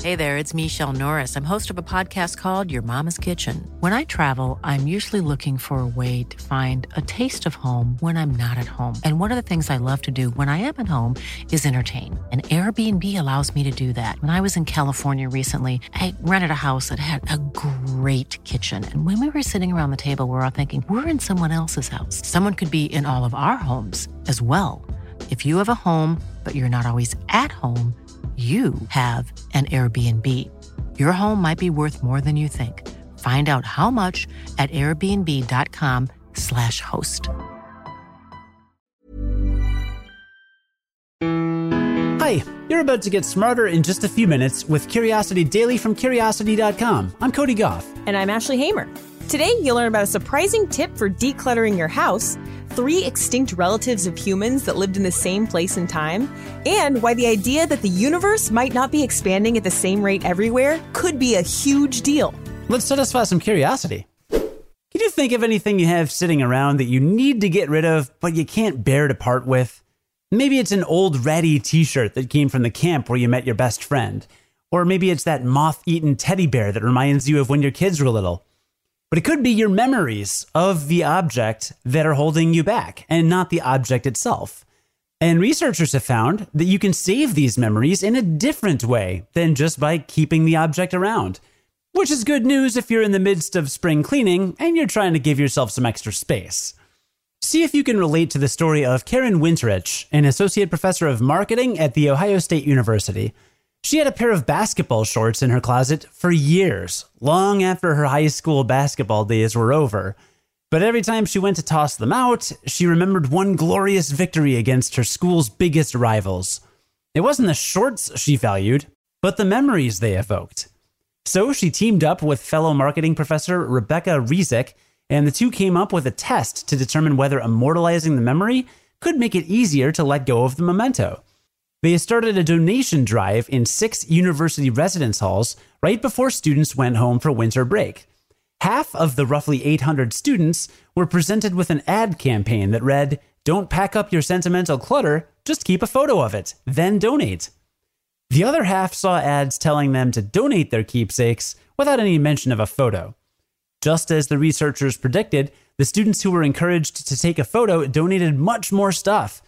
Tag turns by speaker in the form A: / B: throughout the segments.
A: Hey there, it's Michelle Norris. I'm host of a podcast called Your Mama's Kitchen. When I travel, I'm usually looking for a way to find a taste of home when I'm not at home. And one of the things I love to do when I am at home is entertain. And Airbnb allows me to do that. When I was in California recently, I rented a house that had a great kitchen. And when we were sitting around the table, we were all thinking, we're in someone else's house. Someone could be in all of our homes as well. If you have a home, but you're not always at home, you have an Airbnb. Your home might be worth more than you think. Find out how much at airbnb.com/host.
B: Hi, you're about to get smarter in just a few minutes with Curiosity Daily from Curiosity.com. I'm Cody Goff.
C: And I'm Ashley Hamer. Today, you'll learn about a surprising tip for decluttering your house, 3 extinct relatives of humans that lived in the same place and time, and why the idea that the universe might not be expanding at the same rate everywhere could be a huge deal.
B: Let's satisfy some curiosity. Can you think of anything you have sitting around that you need to get rid of, but you can't bear to part with? Maybe it's an old ratty t-shirt that came from the camp where you met your best friend. Or maybe it's that moth-eaten teddy bear that reminds you of when your kids were little. But it could be your memories of the object that are holding you back, and not the object itself. And researchers have found that you can save these memories in a different way than just by keeping the object around. Which is good news if you're in the midst of spring cleaning and you're trying to give yourself some extra space. See if you can relate to the story of Karen Winterich, an associate professor of marketing at The Ohio State University. She had a pair of basketball shorts in her closet for years, long after her high school basketball days were over. But every time she went to toss them out, she remembered one glorious victory against her school's biggest rivals. It wasn't the shorts she valued, but the memories they evoked. So she teamed up with fellow marketing professor Rebecca Rezick, and the two came up with a test to determine whether immortalizing the memory could make it easier to let go of the memento. They started a donation drive in 6 university residence halls right before students went home for winter break. Half of the roughly 800 students were presented with an ad campaign that read, "Don't pack up your sentimental clutter, just keep a photo of it, then donate." The other half saw ads telling them to donate their keepsakes without any mention of a photo. Just as the researchers predicted, the students who were encouraged to take a photo donated much more stuff.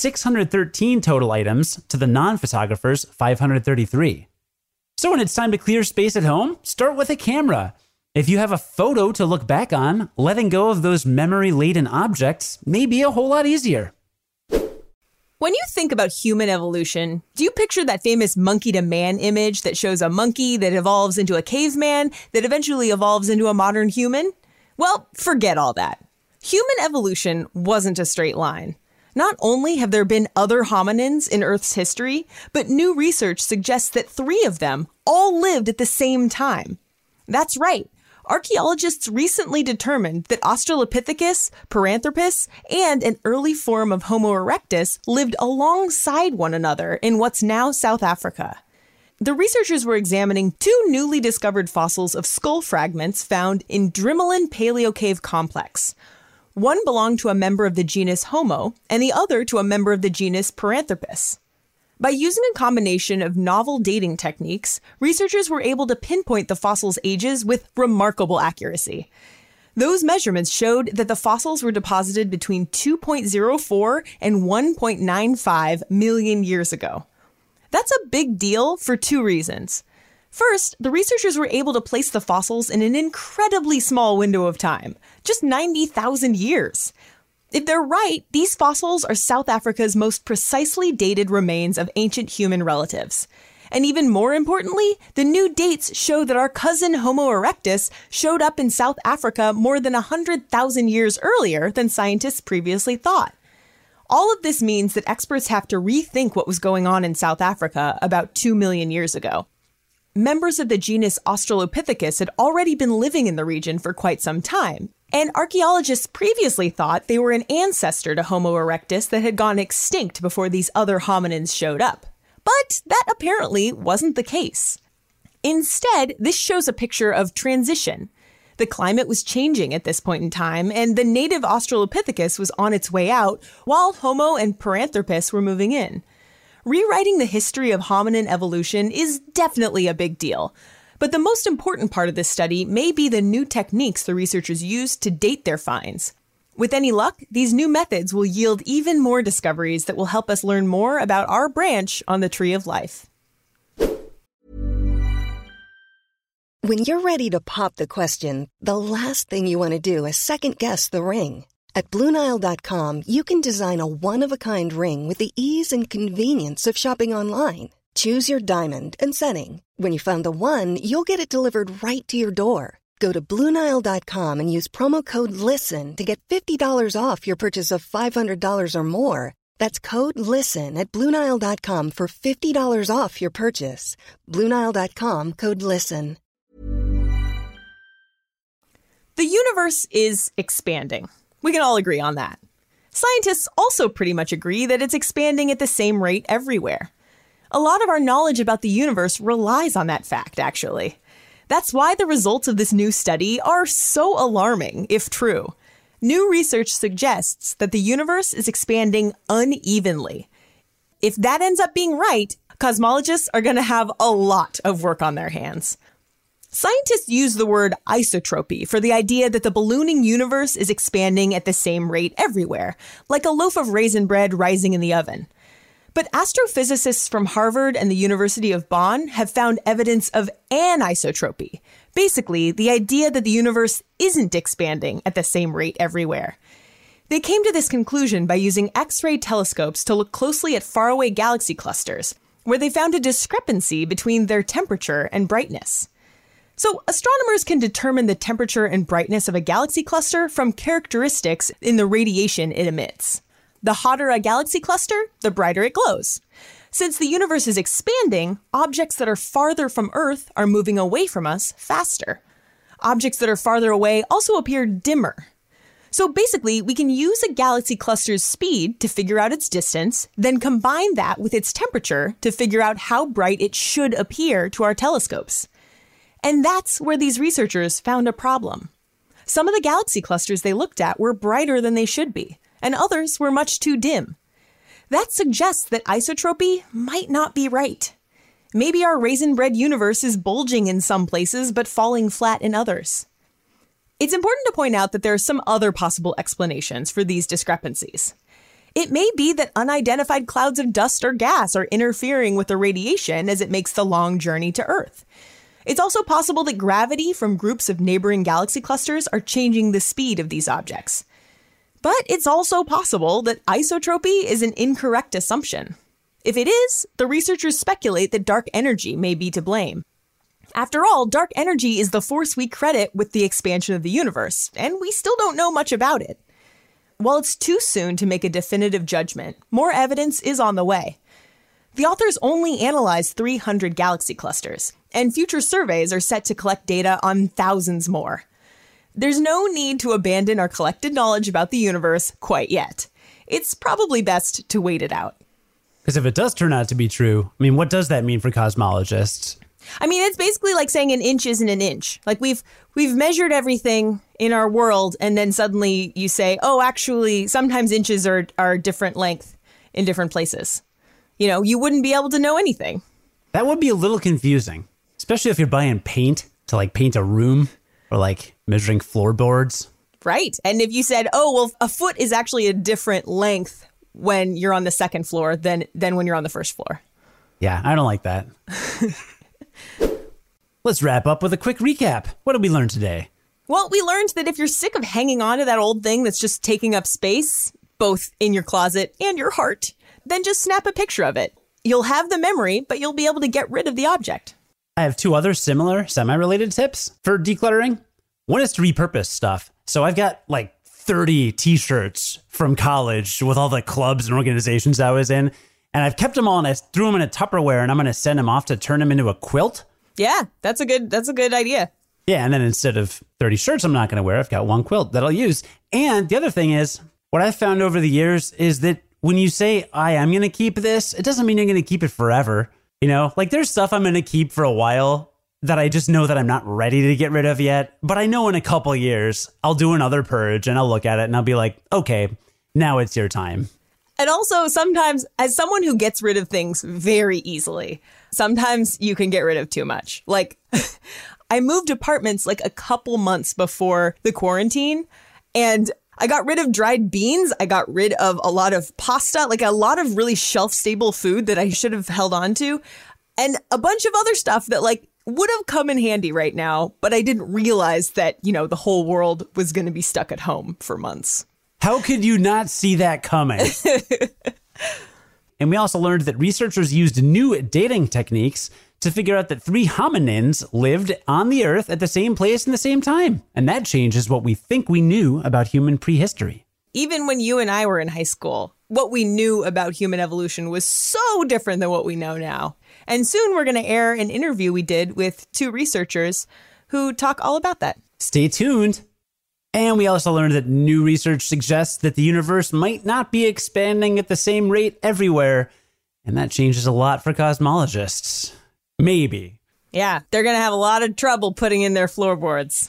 B: 613 total items to the non-photographers, 533. So when it's time to clear space at home, start with a camera. If you have a photo to look back on, letting go of those memory-laden objects may be a whole lot easier.
C: When you think about human evolution, do you picture that famous monkey to man image that shows a monkey that evolves into a caveman that eventually evolves into a modern human? Well, forget all that. Human evolution wasn't a straight line. Not only have there been other hominins in Earth's history, but new research suggests that 3 of them all lived at the same time. That's right. Archaeologists recently determined that Australopithecus, Paranthropus, and an early form of Homo erectus lived alongside one another in what's now South Africa. The researchers were examining 2 newly discovered fossils of skull fragments found in Drimmelen Paleocave Complex. One belonged to a member of the genus Homo, and the other to a member of the genus Paranthropus. By using a combination of novel dating techniques, researchers were able to pinpoint the fossils' ages with remarkable accuracy. Those measurements showed that the fossils were deposited between 2.04 and 1.95 million years ago. That's a big deal for 2 reasons. First, the researchers were able to place the fossils in an incredibly small window of time, just 90,000 years. If they're right, these fossils are South Africa's most precisely dated remains of ancient human relatives. And even more importantly, the new dates show that our cousin Homo erectus showed up in South Africa more than 100,000 years earlier than scientists previously thought. All of this means that experts have to rethink what was going on in South Africa about 2 million years ago. Members of the genus Australopithecus had already been living in the region for quite some time, and archaeologists previously thought they were an ancestor to Homo erectus that had gone extinct before these other hominins showed up. But that apparently wasn't the case. Instead, this shows a picture of transition. The climate was changing at this point in time, and the native Australopithecus was on its way out, while Homo and Paranthropus were moving in. Rewriting the history of hominin evolution is definitely a big deal. But the most important part of this study may be the new techniques the researchers used to date their finds. With any luck, these new methods will yield even more discoveries that will help us learn more about our branch on the tree of life.
D: When you're ready to pop the question, the last thing you want to do is second-guess the ring. At BlueNile.com, you can design a one-of-a-kind ring with the ease and convenience of shopping online. Choose your diamond and setting. When you find the one, you'll get it delivered right to your door. Go to BlueNile.com and use promo code LISTEN to get $50 off your purchase of $500 or more. That's code LISTEN at BlueNile.com for $50 off your purchase. BlueNile.com, code LISTEN.
C: The universe is expanding. We can all agree on that. Scientists also pretty much agree that it's expanding at the same rate everywhere. A lot of our knowledge about the universe relies on that fact, actually. That's why the results of this new study are so alarming, if true. New research suggests that the universe is expanding unevenly. If that ends up being right, cosmologists are going to have a lot of work on their hands. Scientists use the word isotropy for the idea that the ballooning universe is expanding at the same rate everywhere, like a loaf of raisin bread rising in the oven. But astrophysicists from Harvard and the University of Bonn have found evidence of anisotropy. Basically, the idea that the universe isn't expanding at the same rate everywhere. They came to this conclusion by using X-ray telescopes to look closely at faraway galaxy clusters, where they found a discrepancy between their temperature and brightness. So astronomers can determine the temperature and brightness of a galaxy cluster from characteristics in the radiation it emits. The hotter a galaxy cluster, the brighter it glows. Since the universe is expanding, objects that are farther from Earth are moving away from us faster. Objects that are farther away also appear dimmer. So basically, we can use a galaxy cluster's speed to figure out its distance, then combine that with its temperature to figure out how bright it should appear to our telescopes. And that's where these researchers found a problem. Some of the galaxy clusters they looked at were brighter than they should be, and others were much too dim. That suggests that isotropy might not be right. Maybe our raisin bread universe is bulging in some places but falling flat in others. It's important to point out that there are some other possible explanations for these discrepancies. It may be that unidentified clouds of dust or gas are interfering with the radiation as it makes the long journey to Earth. It's also possible that gravity from groups of neighboring galaxy clusters are changing the speed of these objects. But it's also possible that isotropy is an incorrect assumption. If it is, the researchers speculate that dark energy may be to blame. After all, dark energy is the force we credit with the expansion of the universe, and we still don't know much about it. While it's too soon to make a definitive judgment, more evidence is on the way. The authors only analyzed 300 galaxy clusters, and future surveys are set to collect data on thousands more. There's no need to abandon our collected knowledge about the universe quite yet. It's probably best to wait it out.
B: Because if it does turn out to be true, I mean, what does that mean for cosmologists?
C: I mean, it's basically like saying an inch isn't an inch. Like we've measured everything in our world, and then suddenly you say, oh, actually, sometimes inches are different length in different places. You know, you wouldn't be able to know anything.
B: That would be a little confusing, especially if you're buying paint to like paint a room or like measuring floorboards.
C: Right. And if you said, oh, well, a foot is actually a different length when you're on the second floor than when you're on the first floor.
B: Yeah, I don't like that. Let's wrap up with a quick recap. What did we learn today?
C: Well, we learned that if you're sick of hanging on to that old thing that's just taking up space, both in your closet and your heart, then just snap a picture of it. You'll have the memory, but you'll be able to get rid of the object.
B: I have two other similar semi-related tips for decluttering. One is to repurpose stuff. So I've got like 30 t-shirts from college with all the clubs and organizations I was in. And I've kept them all and I threw them in a Tupperware and I'm going to send them off to turn them into a quilt.
C: Yeah, that's a good idea.
B: Yeah, and then instead of 30 shirts I'm not going to wear, I've got one quilt that I'll use. And the other thing is, what I've found over the years is that when you say, I am going to keep this, it doesn't mean you're going to keep it forever. You know, like there's stuff I'm going to keep for a while that I just know that I'm not ready to get rid of yet. But I know in a couple years, I'll do another purge and I'll look at it and I'll be like, okay, now it's your time.
C: And also sometimes, as someone who gets rid of things very easily, sometimes you can get rid of too much. Like, I moved apartments like a couple months before the quarantine, and I got rid of dried beans. I got rid of a lot of pasta, like a lot of really shelf-stable food that I should have held on to, and a bunch of other stuff that like would have come in handy right now, but I didn't realize that, you know, the whole world was going to be stuck at home for months.
B: How could you not see that coming? And we also learned that researchers used new dating techniques to figure out that 3 hominins lived on the Earth at the same place in the same time. And that changes what we think we knew about human prehistory.
C: Even when you and I were in high school, what we knew about human evolution was so different than what we know now. And soon we're going to air an interview we did with 2 researchers who talk all about that.
B: Stay tuned. And we also learned that new research suggests that the universe might not be expanding at the same rate everywhere. And that changes a lot for cosmologists. Maybe.
C: Yeah, they're going to have a lot of trouble putting in their floorboards.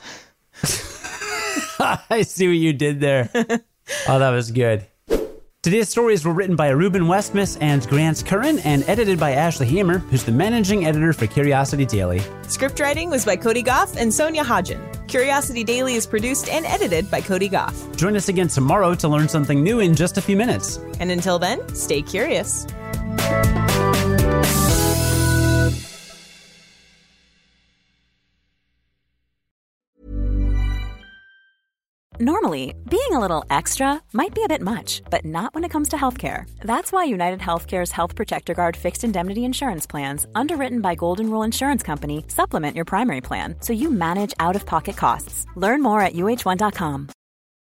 B: I see what you did there. Oh, that was good. Today's stories were written by Ruben Westmus and Grant Curran and edited by Ashley Hamer, who's the managing editor for Curiosity Daily.
C: Script writing was by Cody Goff and Sonia Hodgen. Curiosity Daily is produced and edited by Cody Goff.
B: Join us again tomorrow to learn something new in just a few minutes.
C: And until then, stay curious.
E: Normally, being a little extra might be a bit much, but not when it comes to healthcare. That's why United Healthcare's Health Protector Guard fixed indemnity insurance plans, underwritten by Golden Rule Insurance Company, supplement your primary plan so you manage out-of-pocket costs. Learn more at UH1.com.